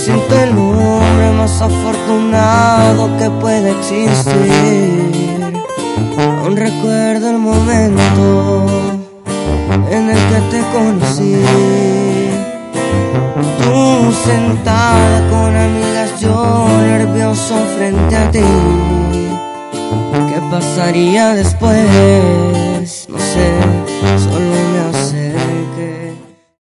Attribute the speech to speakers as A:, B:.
A: siento el hombre más afortunado que puede existir. Aún recuerdo el momento en el que te conocí. Tú sentada con amigas, yo nervioso frente a ti. ¿Qué pasaría después? No sé, solo me hace